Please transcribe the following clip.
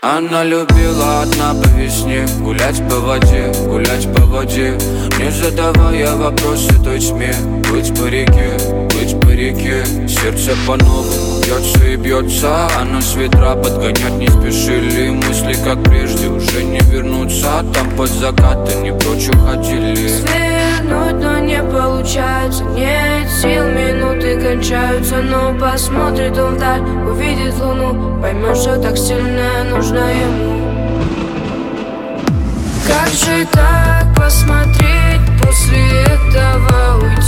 Она любила одна по весне гулять по воде, гулять по воде, не задавая вопросы той тьме. Плыть по реке, плыть по реке. Сердце по-новому бьется и бьется, а нас ветра подгонять не спешили. Мысли как прежде уже не вернутся, там под закаты не прочь уходили. Свернуть, но не получается, нет сил, минуты кончаются. Но посмотрит он вдаль, увидит луну, поймет, что так сильно нужно ему. Как же так посмотреть, после этого уйти?